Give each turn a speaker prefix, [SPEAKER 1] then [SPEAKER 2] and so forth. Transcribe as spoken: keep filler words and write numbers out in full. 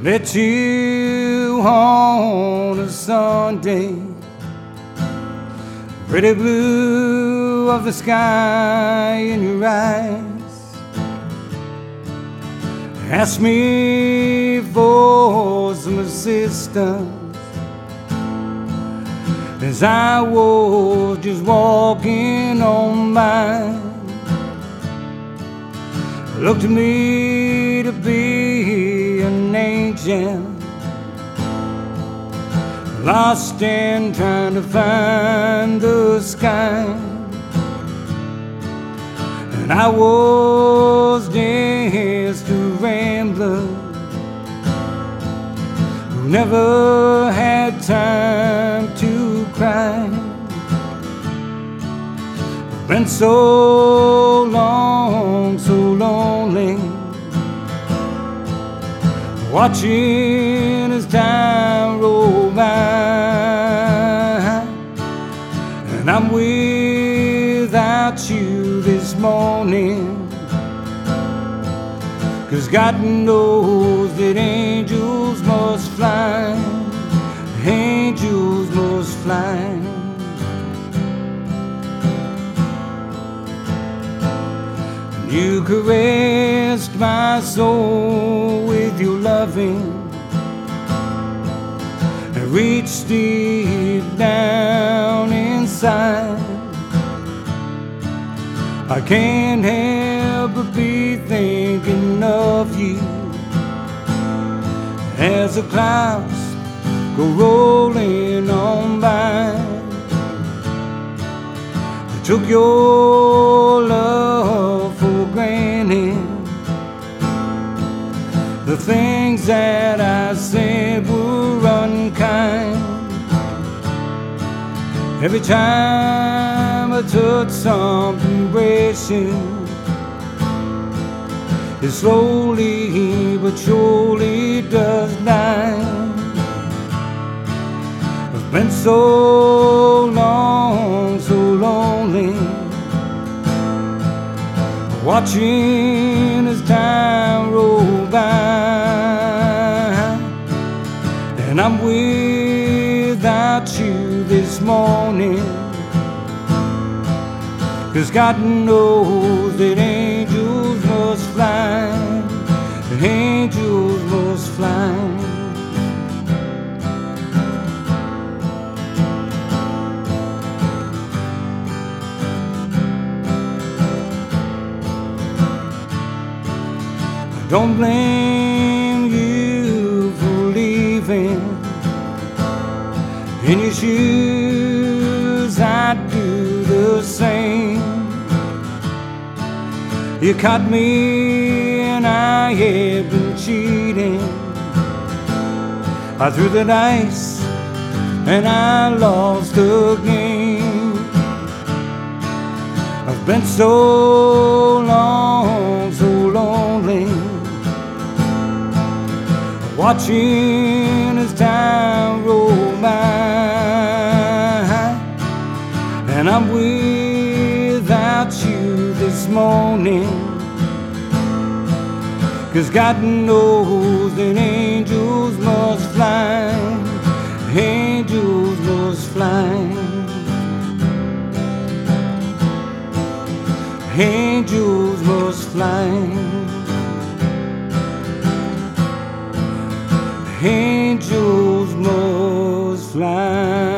[SPEAKER 1] let you on a Sunday, pretty blue of the sky in your eyes, ask me for some assistance as I was just walking on by. Looked to me to be an angel, lost and trying to find the sky. And I was just a rambler who never had time to cry. Been so long, so lonely, watching as time roll by. And I'm without you this morning, 'cause God knows that angels must fly, angels must fly. You caressed my soul with your loving and reached deep down inside. I can't help but be thinking of you as the clouds go rolling on by. I took your love for granted, the things that I said were unkind. Every time I touch something precious, it slowly but surely does die. I've been so long, so lonely, watching as time roll by. And I'm without you this morning, 'cause God knows that angels must fly, angels must fly. Don't blame you for leaving. In your shoes I'd do the same. You caught me and I had been cheating. I threw the dice and I lost the game. I've been so long, so lonely, watching as time roll by. And I'm without you this morning, 'cause God knows that angels must fly, angels must fly, angels must fly, angels must fly.